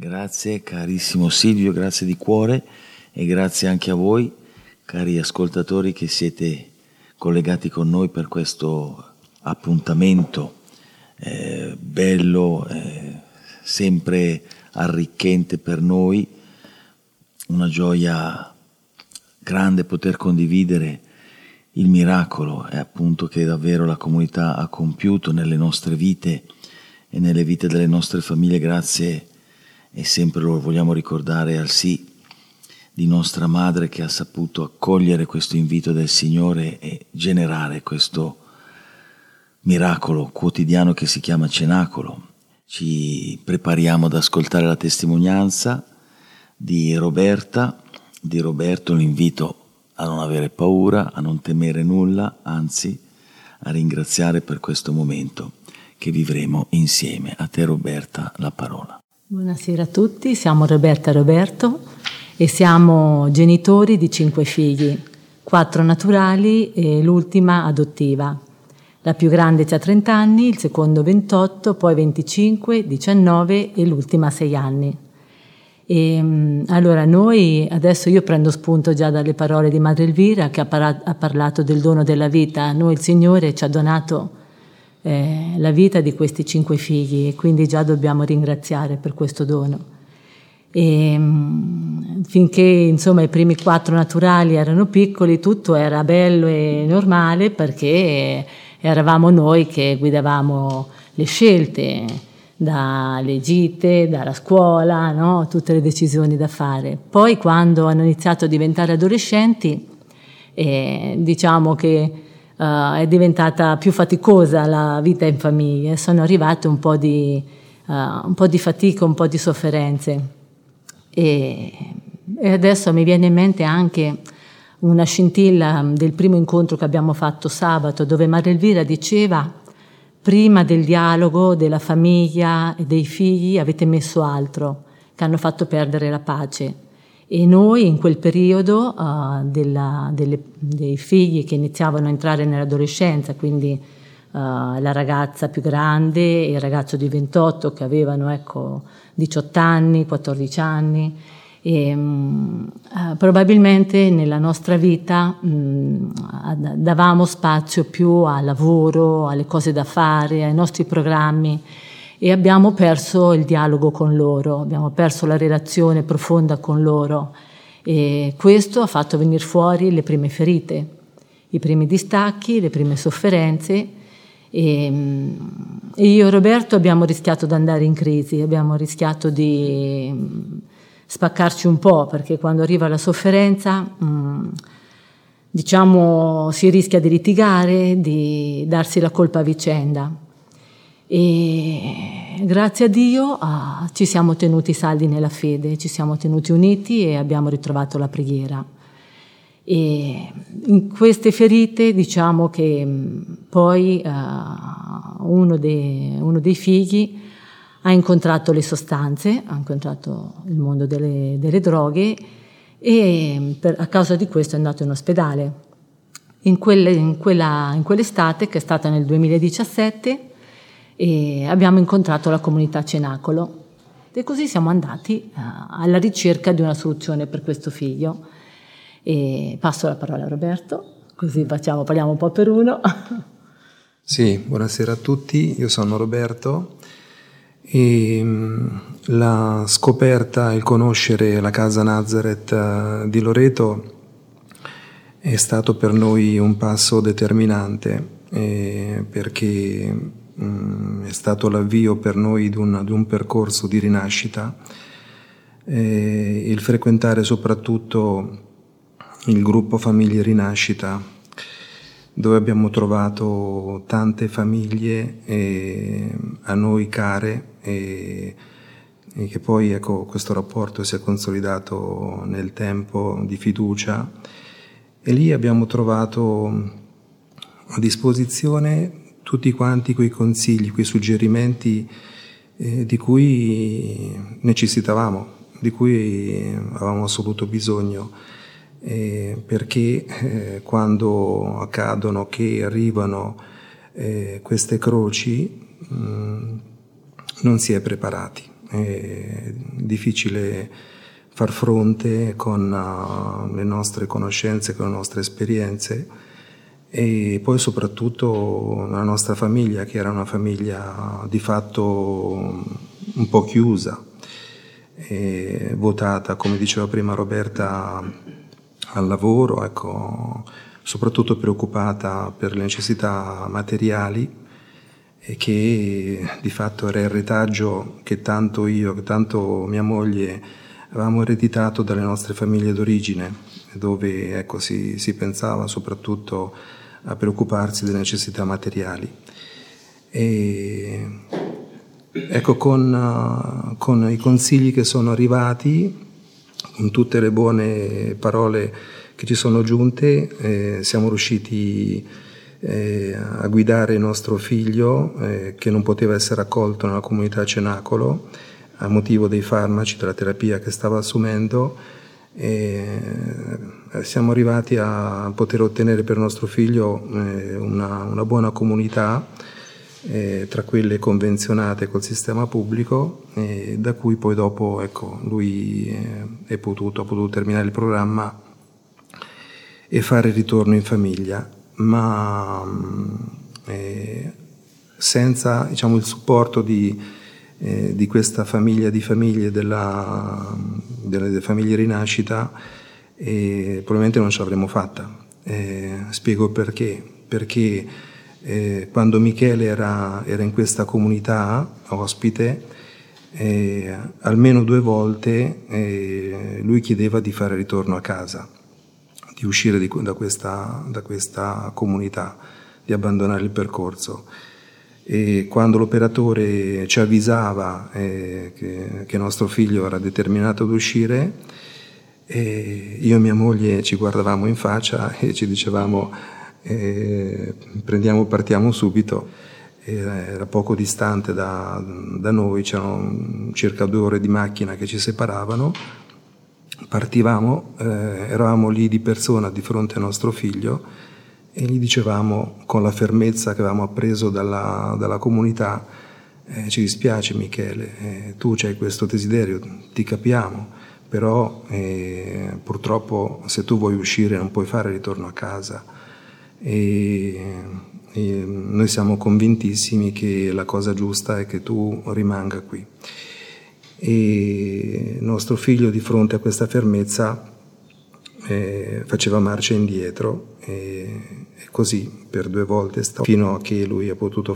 Grazie carissimo Silvio, grazie di cuore e grazie anche a voi, cari ascoltatori che siete collegati con noi per questo appuntamento bello, sempre arricchente per noi, una gioia grande poter condividere il miracolo appunto che davvero la comunità ha compiuto nelle nostre vite e nelle vite delle nostre famiglie, grazie, e sempre lo vogliamo ricordare, al sì di nostra madre che ha saputo accogliere questo invito del Signore e generare questo miracolo quotidiano che si chiama cenacolo. Ci prepariamo ad ascoltare la testimonianza di Roberta, di Roberto. L'invito a non avere paura, a non temere nulla, anzi a ringraziare per questo momento che vivremo insieme. A te Roberta la parola. Buonasera a tutti, siamo Roberta e Roberto e siamo genitori di 5 figli, 4 naturali e l'ultima adottiva. La più grande ha 30 anni, il secondo 28, poi 25, 19 e l'ultima 6 anni. Allora noi, adesso io prendo spunto già dalle parole di Madre Elvira che ha parlato del dono della vita. Noi il Signore ci ha donato la vita di questi 5 figli e quindi già dobbiamo ringraziare per questo dono. Finché insomma i primi 4 naturali erano piccoli, tutto era bello e normale perché eravamo noi che guidavamo le scelte, dalle gite, dalla scuola, no? Tutte le decisioni da fare. Poi quando hanno iniziato a diventare adolescenti, diciamo che è diventata più faticosa la vita in famiglia, sono arrivate un po' di fatica, un po' di sofferenze e adesso mi viene in mente anche una scintilla del primo incontro che abbiamo fatto sabato, dove Madre Elvira diceva: prima del dialogo della famiglia e dei figli avete messo altro, che hanno fatto perdere la pace. E noi in quel periodo dei figli che iniziavano a entrare nell'adolescenza, quindi la ragazza più grande e il ragazzo di 28 che avevano 18 anni, 14 anni, e probabilmente nella nostra vita davamo spazio più al lavoro, alle cose da fare, ai nostri programmi e abbiamo perso il dialogo con loro, abbiamo perso la relazione profonda con loro e questo ha fatto venire fuori le prime ferite, i primi distacchi, le prime sofferenze e io e Roberto abbiamo rischiato di andare in crisi, abbiamo rischiato di spaccarci un po' perché quando arriva la sofferenza diciamo si rischia di litigare, di darsi la colpa a vicenda. E grazie a Dio ci siamo tenuti saldi nella fede, ci siamo tenuti uniti e abbiamo ritrovato la preghiera. E in queste ferite diciamo che poi uno dei figli ha incontrato le sostanze, ha incontrato il mondo delle droghe e a causa di questo è andato in ospedale. In quell'estate, che è stata nel 2017, e abbiamo incontrato la comunità Cenacolo e così siamo andati alla ricerca di una soluzione per questo figlio. E passo la parola a Roberto, così parliamo un po' per uno. Sì, buonasera a tutti, io sono Roberto e la scoperta, il conoscere la casa Nazareth di Loreto è stato per noi un passo determinante perché è stato l'avvio per noi di un percorso di rinascita, il frequentare soprattutto il gruppo Famiglie Rinascita, dove abbiamo trovato tante famiglie a noi care e che poi questo rapporto si è consolidato nel tempo di fiducia e lì abbiamo trovato a disposizione tutti quanti quei consigli, quei suggerimenti di cui necessitavamo, di cui avevamo assoluto bisogno, perché quando accadono, che arrivano queste croci, non si è preparati è difficile far fronte con le nostre conoscenze, con le nostre esperienze, e poi soprattutto la nostra famiglia, che era una famiglia di fatto un po' chiusa, votata, come diceva prima Roberta, al lavoro, ecco, soprattutto preoccupata per le necessità materiali, e che di fatto era il retaggio che tanto io, che tanto mia moglie avevamo ereditato dalle nostre famiglie d'origine, dove ecco, si pensava soprattutto a preoccuparsi delle necessità materiali. E ecco, con i consigli che sono arrivati, con tutte le buone parole che ci sono giunte, siamo riusciti a guidare il nostro figlio, che non poteva essere accolto nella comunità Cenacolo a motivo dei farmaci, della terapia che stava assumendo. Siamo arrivati a poter ottenere per nostro figlio una buona comunità, tra quelle convenzionate col sistema pubblico, da cui poi dopo, ecco, lui ha potuto terminare il programma e fare il ritorno in famiglia, ma senza, diciamo, il supporto di questa famiglia di famiglie delle famiglie Rinascita, probabilmente non ce l'avremmo fatta. Spiego perché quando Michele era in questa comunità ospite, almeno 2 volte lui chiedeva di fare ritorno a casa, di uscire da questa comunità, di abbandonare il percorso. E quando l'operatore ci avvisava che nostro figlio era determinato ad uscire, io e mia moglie ci guardavamo in faccia e ci dicevamo partiamo subito. Era poco distante da noi, c'erano circa 2 ore di macchina che ci separavano. Partivamo, eravamo lì di persona di fronte a nostro figlio e gli dicevamo, con la fermezza che avevamo appreso dalla comunità, ci dispiace Michele, tu c'hai questo desiderio, ti capiamo, però purtroppo se tu vuoi uscire non puoi fare ritorno a casa, e noi siamo convintissimi che la cosa giusta è che tu rimanga qui. E nostro figlio, di fronte a questa fermezza, faceva marcia indietro, e così per 2 volte fino a che lui ha potuto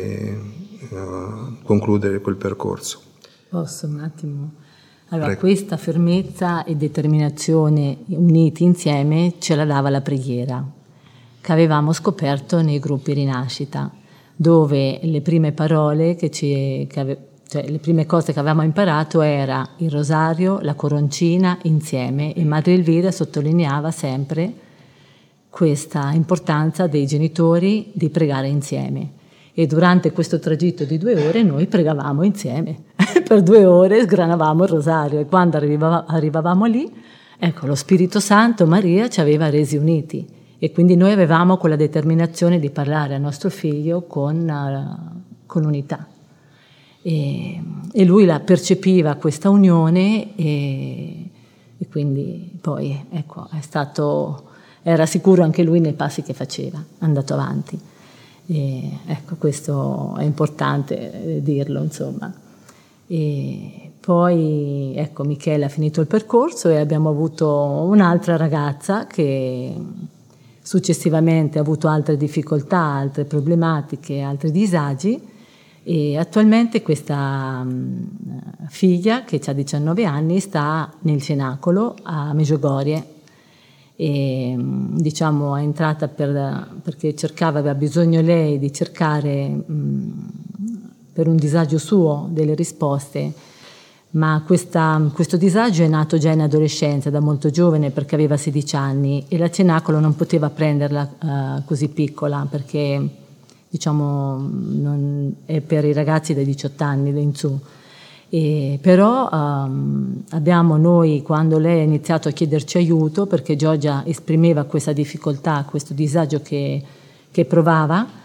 concludere quel percorso. Posso un attimo? Allora, Prego. Questa fermezza e determinazione uniti insieme ce la dava la preghiera, che avevamo scoperto nei gruppi Rinascita, dove le prime parole le prime cose che avevamo imparato era il rosario, la coroncina insieme, e Madre Elvira sottolineava sempre questa importanza dei genitori di pregare insieme. E durante questo tragitto di 2 ore noi pregavamo insieme. Per 2 ore sgranavamo il rosario, e quando arrivavamo lì, ecco, lo Spirito Santo, Maria, ci aveva resi uniti, e quindi noi avevamo quella determinazione di parlare al nostro figlio con unità. E lui la percepiva questa unione, e quindi poi, ecco, era sicuro anche lui nei passi che faceva, andato avanti. E ecco, questo è importante dirlo, insomma. E poi, ecco, Michele ha finito il percorso e abbiamo avuto un'altra ragazza che successivamente ha avuto altre difficoltà, altre problematiche, altri disagi, e attualmente questa figlia, che ha 19 anni, sta nel Cenacolo a Meggiugorie, e diciamo è entrata perché aveva bisogno lei di cercare per un disagio suo delle risposte, ma questo disagio è nato già in adolescenza, da molto giovane, perché aveva 16 anni, e la Cenacolo non poteva prenderla così piccola, perché diciamo è per i ragazzi dai 18 anni in su. Però abbiamo noi, quando lei ha iniziato a chiederci aiuto, perché Giorgia esprimeva questa difficoltà, questo disagio che provava,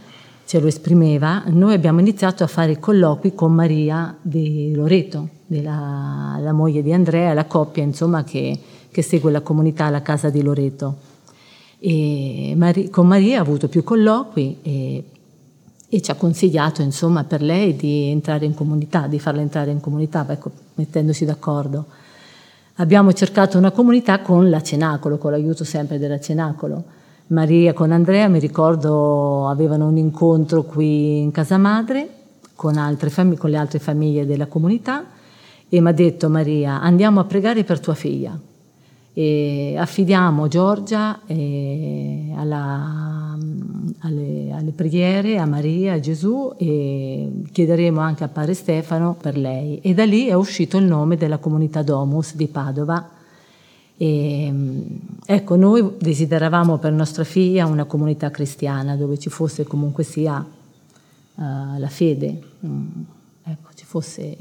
ce lo esprimeva, noi abbiamo iniziato a fare i colloqui con Maria di Loreto, la moglie di Andrea, la coppia insomma che segue la comunità alla casa di Loreto. E con Maria ha avuto più colloqui e ci ha consigliato insomma per lei di entrare in comunità, di farla entrare in comunità, ecco, mettendosi d'accordo. Abbiamo cercato una comunità con la Cenacolo, con l'aiuto sempre della Cenacolo. Maria con Andrea, mi ricordo, avevano un incontro qui in casa madre con le altre famiglie della comunità e mi ha detto: Maria, andiamo a pregare per tua figlia e affidiamo Giorgia alle preghiere, a Maria, a Gesù, e chiederemo anche a Padre Stefano per lei. E da lì è uscito il nome della comunità Domus di Padova. E, ecco, noi desideravamo per nostra figlia una comunità cristiana dove ci fosse comunque sia la fede, ecco, ci fosse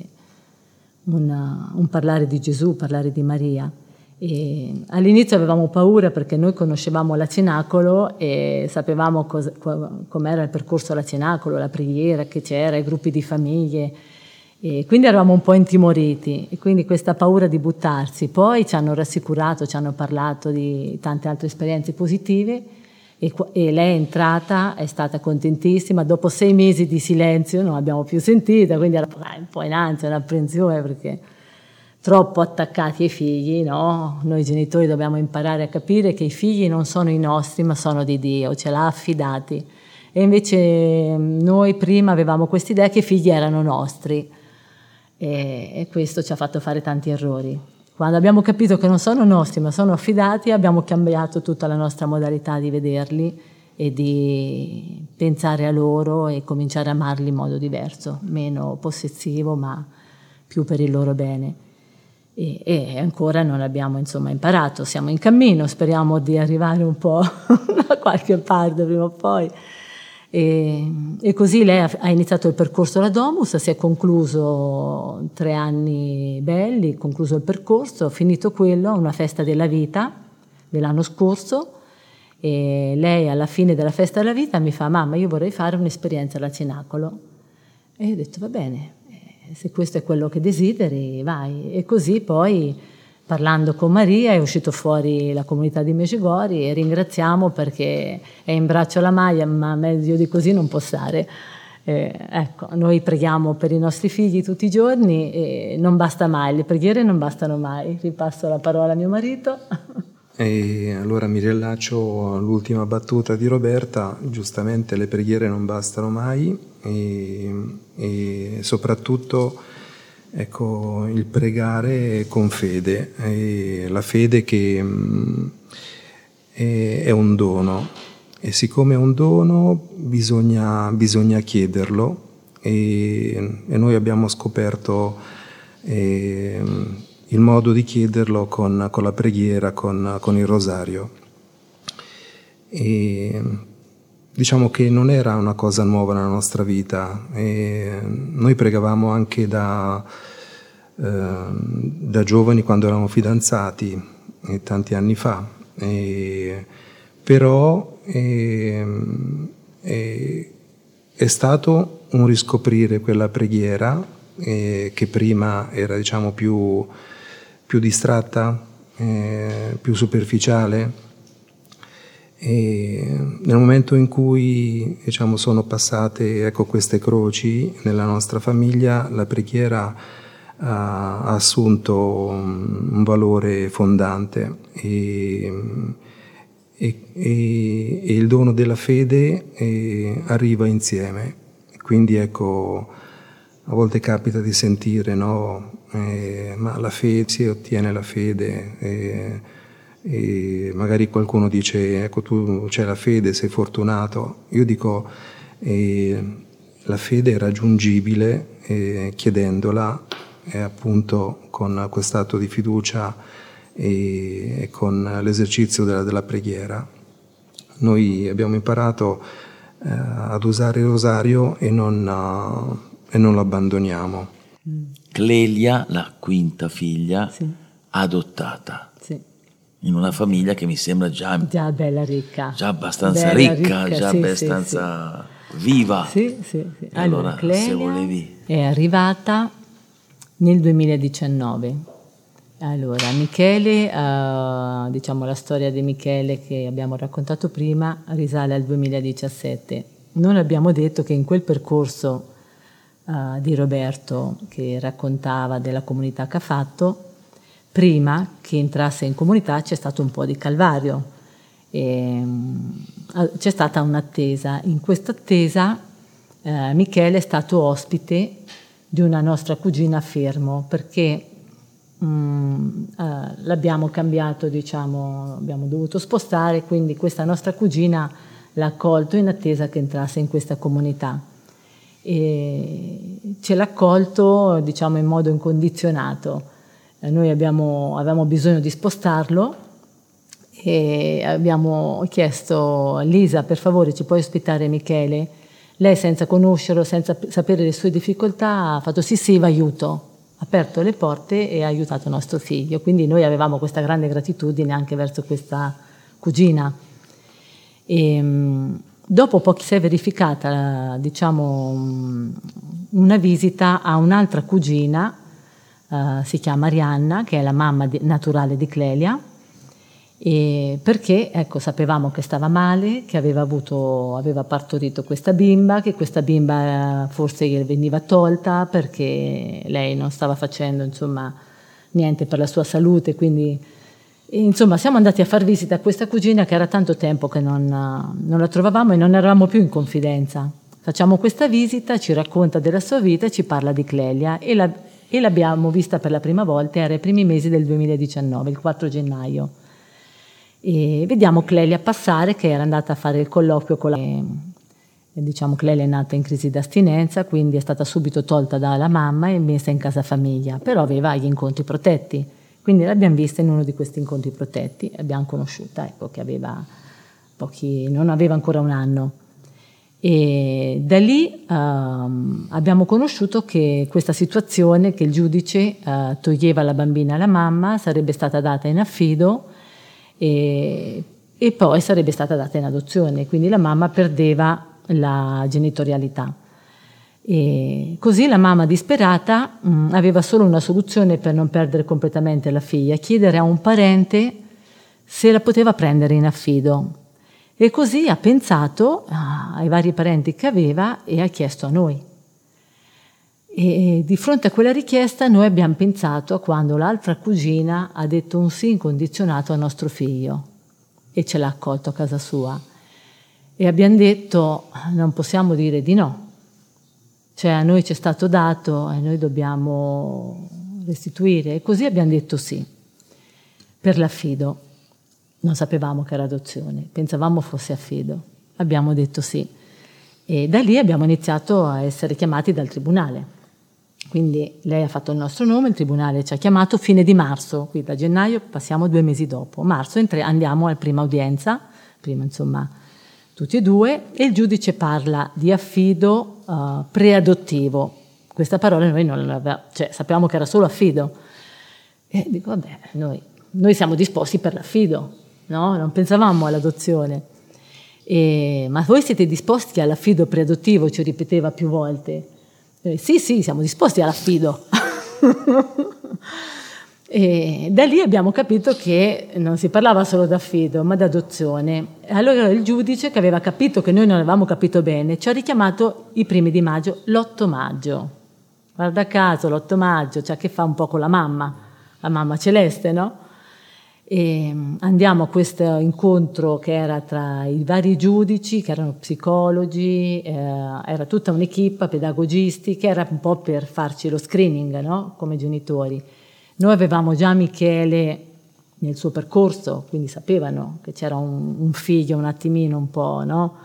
un parlare di Gesù, parlare di Maria. E all'inizio avevamo paura perché noi conoscevamo la Cenacolo e sapevamo com'era il percorso alla Cenacolo, la preghiera che c'era, i gruppi di famiglie, e quindi eravamo un po' intimoriti e quindi questa paura di buttarsi. Poi ci hanno rassicurato, ci hanno parlato di tante altre esperienze positive e lei è entrata, è stata contentissima. Dopo 6 mesi di silenzio non l'abbiamo più sentita, quindi era un po' in ansia, un'apprensione perché troppo attaccati ai figli, no? Noi genitori dobbiamo imparare a capire che i figli non sono i nostri ma sono di Dio, ce l'ha affidati. E invece noi prima avevamo quest'idea che i figli erano nostri e questo ci ha fatto fare tanti errori. Quando abbiamo capito che non sono nostri ma sono affidati, abbiamo cambiato tutta la nostra modalità di vederli e di pensare a loro e cominciare a amarli in modo diverso, meno possessivo ma più per il loro bene. E ancora non abbiamo insomma imparato, siamo in cammino, speriamo di arrivare un po' da qualche parte prima o poi. E così lei ha iniziato il percorso alla Domus, si è concluso 3 anni belli, concluso il percorso, finito quello, una festa della vita dell'anno scorso, e lei alla fine della festa della vita mi fa: mamma, io vorrei fare un'esperienza alla Cenacolo. E io ho detto: va bene, se questo è quello che desideri, vai. E così poi, parlando con Maria, è uscito fuori la comunità di Medjugorje e ringraziamo perché è in braccio alla maglia, ma meglio di così non può stare. Ecco, noi preghiamo per i nostri figli tutti i giorni e non basta mai, le preghiere non bastano mai. Ripasso la parola a mio marito. E allora mi riallaccio all'ultima battuta di Roberta: giustamente le preghiere non bastano mai e soprattutto, ecco, il pregare con fede, e la fede che è un dono, e siccome è un dono bisogna chiederlo, e noi abbiamo scoperto il modo di chiederlo con la preghiera, con il rosario. E diciamo che non era una cosa nuova nella nostra vita, e noi pregavamo anche da giovani, quando eravamo fidanzati, tanti anni fa, però è stato un riscoprire quella preghiera che prima era, diciamo, più distratta, più superficiale. E nel momento in cui, diciamo, sono passate, ecco, queste croci nella nostra famiglia, la preghiera ha assunto un valore fondante e il dono della fede arriva insieme. Quindi, ecco, a volte capita di sentire, no? Ma la fede, si ottiene la fede, e magari qualcuno dice: ecco, tu c'hai la fede, sei fortunato. Io dico: la fede è raggiungibile chiedendola, appunto con quest'atto di fiducia e con l'esercizio della preghiera. Noi abbiamo imparato ad usare il rosario e non lo abbandoniamo. Clelia, la quinta figlia, sì, adottata, sì, in una famiglia che mi sembra già bella ricca, già abbastanza bella ricca, già sì, abbastanza sì. viva. Sì. Allora, Clelia se volevi... è arrivata nel 2019. Allora, Michele, diciamo la storia di Michele che abbiamo raccontato prima risale al 2017. Non abbiamo detto che in quel percorso di Roberto che raccontava della comunità che ha fatto, prima che entrasse in comunità c'è stato un po' di calvario. C'è stata un'attesa. In questa attesa Michele è stato ospite di una nostra cugina a Fermo, perché l'abbiamo cambiato, diciamo, abbiamo dovuto spostare, quindi questa nostra cugina l'ha accolto in attesa che entrasse in questa comunità. E ce l'ha accolto, diciamo, in modo incondizionato. Noi avevamo bisogno di spostarlo e abbiamo chiesto a Lisa: per favore ci puoi ospitare Michele? Lei, senza conoscerlo, senza sapere le sue difficoltà, ha fatto sì, va aiuto, ha aperto le porte e ha aiutato nostro figlio. Quindi noi avevamo questa grande gratitudine anche verso questa cugina. Dopo poco si è verificata, diciamo, una visita a un'altra cugina, si chiama Arianna, che è la mamma naturale di Clelia, e perché sapevamo che stava male, che aveva partorito questa bimba, che questa bimba forse gli veniva tolta perché lei non stava facendo, insomma, niente per la sua salute, quindi insomma siamo andati a far visita a questa cugina che era tanto tempo che non la trovavamo e non eravamo più in confidenza. Facciamo questa visita, ci racconta della sua vita e ci parla di Clelia e l'abbiamo vista per la prima volta, era ai primi mesi del 2019, il 4 gennaio. E vediamo Clelia passare, che era andata a fare il colloquio con diciamo, Clelia è nata in crisi d'astinenza, quindi è stata subito tolta dalla mamma e messa in casa famiglia, però aveva gli incontri protetti, quindi l'abbiamo vista in uno di questi incontri protetti, l'abbiamo conosciuta, che non aveva ancora un anno. E da lì abbiamo conosciuto che questa situazione, che il giudice toglieva la bambina alla mamma, sarebbe stata data in affido e poi sarebbe stata data in adozione, quindi la mamma perdeva la genitorialità. E così la mamma, disperata, aveva solo una soluzione per non perdere completamente la figlia: chiedere a un parente se la poteva prendere in affido. E così ha pensato ai vari parenti che aveva e ha chiesto a noi. E di fronte a quella richiesta noi abbiamo pensato a quando l'altra cugina ha detto un sì incondizionato al nostro figlio e ce l'ha accolto a casa sua. E abbiamo detto: non possiamo dire di no. Cioè, a noi ci è stato dato e noi dobbiamo restituire. E così abbiamo detto sì per l'affido. Non sapevamo che era adozione, pensavamo fosse affido. Abbiamo detto sì. E da lì abbiamo iniziato a essere chiamati dal tribunale. Quindi lei ha fatto il nostro nome, il tribunale ci ha chiamato fine di marzo, qui da gennaio passiamo 2 mesi dopo. Marzo andiamo alla prima udienza, prima insomma tutti e due, e il giudice parla di affido preadottivo. Questa parola noi non l'avevamo, cioè sapevamo che era solo affido. E dico, vabbè, noi siamo disposti per l'affido, no? Non pensavamo all'adozione. Ma voi siete disposti all'affido preadottivo? Ci ripeteva più volte. Sì, siamo disposti all'affido. E da lì abbiamo capito che non si parlava solo d'affido, ma d'adozione. Allora il giudice, che aveva capito che noi non avevamo capito bene, ci ha richiamato i primi di maggio, l'8 maggio. Guarda caso, l'8 maggio, cioè che fa un po' con la mamma Celeste, no? E andiamo a questo incontro che era tra i vari giudici, che erano psicologi, era tutta un'equipe, pedagogisti, che era un po' per farci lo screening, no? Come genitori. Noi avevamo già Michele nel suo percorso, quindi sapevano che c'era un figlio un attimino un po', no?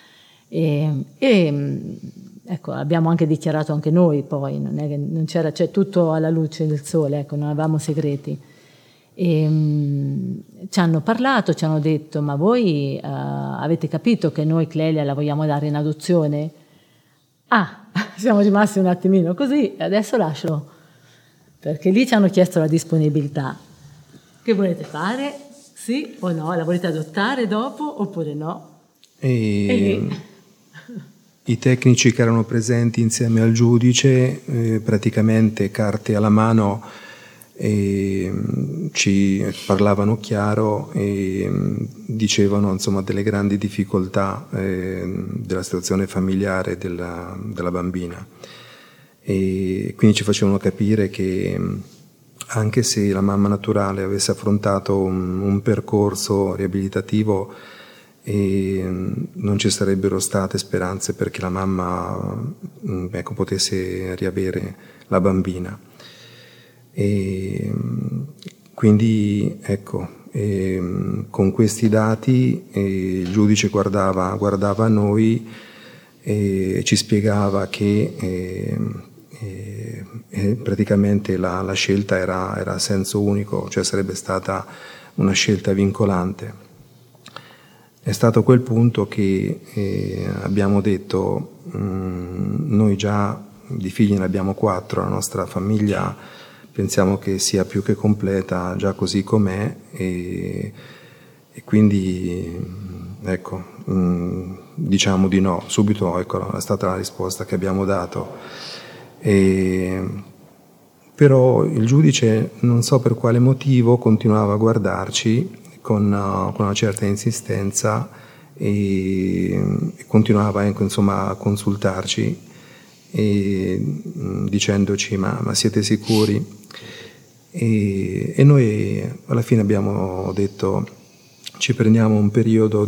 Ecco, abbiamo anche dichiarato anche noi poi, non è che non c'era, c'è tutto alla luce del sole, ecco, non avevamo segreti. Ci hanno parlato, ci hanno detto: ma voi avete capito che noi Clelia la vogliamo dare in adozione? Siamo rimasti un attimino così, adesso lascio, perché lì ci hanno chiesto la disponibilità. Che volete fare? Sì o no? La volete adottare dopo oppure no? I tecnici che erano presenti insieme al giudice, praticamente carte alla mano, ci parlavano chiaro e dicevano insomma delle grandi difficoltà della situazione familiare della bambina, e quindi ci facevano capire che anche se la mamma naturale avesse affrontato un percorso riabilitativo, non ci sarebbero state speranze perché la mamma potesse riavere la bambina. E quindi con questi dati il giudice guardava a noi e ci spiegava che praticamente la scelta era a senso unico, cioè sarebbe stata una scelta vincolante. È stato a quel punto che abbiamo detto, noi già di figli ne abbiamo 4, la nostra famiglia pensiamo che sia più che completa già così com'è, e quindi diciamo di no, subito è stata la risposta che abbiamo dato. Però il giudice, non so per quale motivo, continuava a guardarci con una certa insistenza e continuava a consultarci e dicendoci ma siete sicuri? E noi alla fine abbiamo detto ci prendiamo un periodo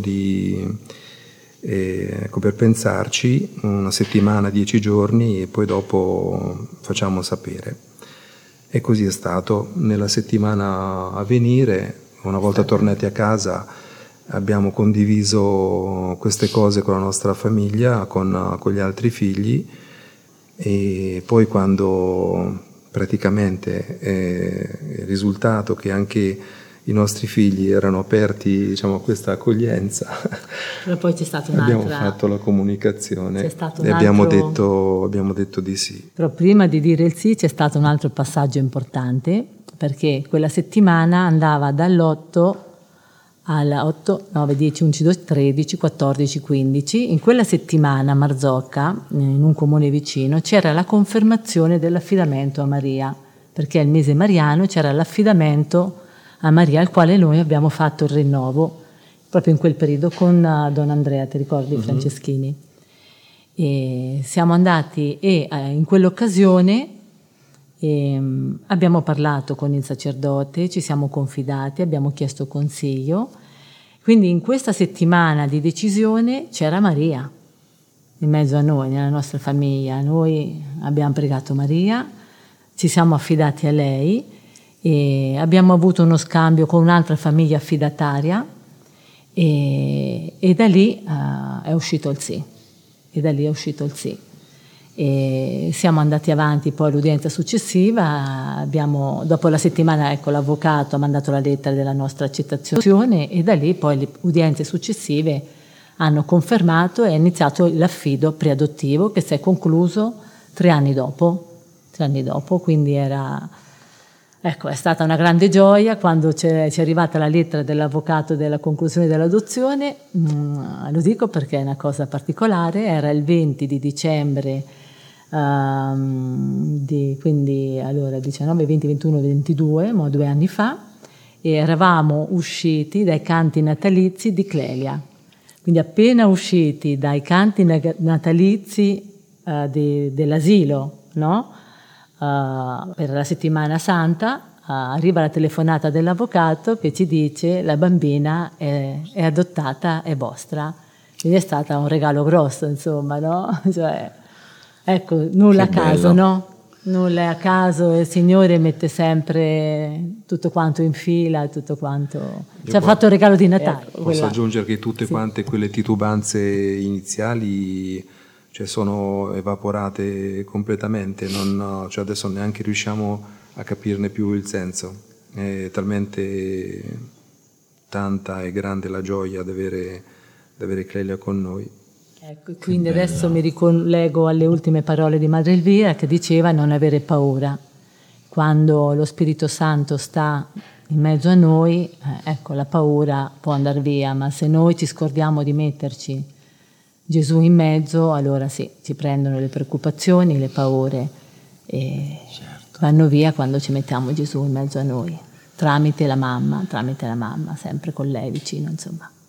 per pensarci, 1 settimana, 10 giorni, e poi dopo facciamo sapere. E così è stato. Nella settimana a venire, una volta tornati a casa, abbiamo condiviso queste cose con la nostra famiglia, con gli altri figli, e poi quando praticamente è risultato che anche i nostri figli erano aperti, diciamo, a questa accoglienza, però poi c'è stata abbiamo fatto la comunicazione e abbiamo detto di sì. Però prima di dire il sì c'è stato un altro passaggio importante, perché quella settimana andava dall'8 alla 8, 9, 10, 11, 12, 13, 14, 15. In quella settimana a Marzocca, in un comune vicino, c'era la confermazione dell'affidamento a Maria, perché il mese mariano c'era l'affidamento a Maria, al quale noi abbiamo fatto il rinnovo proprio in quel periodo con Don Andrea, ti ricordi, Franceschini? E siamo andati e in quell'occasione abbiamo parlato con il sacerdote, ci siamo confidati, abbiamo chiesto consiglio. Quindi in questa settimana di decisione c'era Maria in mezzo a noi, nella nostra famiglia. Noi abbiamo pregato Maria, ci siamo affidati a lei e abbiamo avuto uno scambio con un'altra famiglia affidataria e da lì è uscito il sì. E siamo andati avanti poi all'udienza successiva, dopo la settimana l'avvocato ha mandato la lettera della nostra accettazione e da lì poi le udienze successive hanno confermato e è iniziato l'affido preadottivo che si è concluso 3 anni dopo, quindi è stata una grande gioia quando ci è arrivata la lettera dell'avvocato della conclusione dell'adozione. Lo dico perché è una cosa particolare, era il 20 di dicembre, quindi allora 19, 20, 21, 22, 2 anni fa, e eravamo usciti dai canti natalizi di Clelia. Quindi appena usciti dai canti natalizi dell'asilo, no? Per la settimana santa arriva la telefonata dell'avvocato che ci dice la bambina è adottata, è vostra. Quindi è stato un regalo grosso, insomma, no? Cioè, ecco, nulla che a caso, bello. no? Nulla è a caso, il Signore mette sempre tutto quanto in fila, tutto quanto. Ci ha fatto il regalo di Natale. Posso aggiungere che tutte quante quelle titubanze iniziali sono evaporate completamente, adesso neanche riusciamo a capirne più il senso. È talmente tanta e grande la gioia di avere Clelia con noi. Ecco, quindi adesso mi ricollego alle ultime parole di Madre Elvira che diceva non avere paura. Quando lo Spirito Santo sta in mezzo a noi, la paura può andare via, ma se noi ci scordiamo di metterci Gesù in mezzo, allora sì, ci prendono le preoccupazioni, le paure e vanno via quando ci mettiamo Gesù in mezzo a noi, tramite la mamma, sempre con lei vicino, insomma.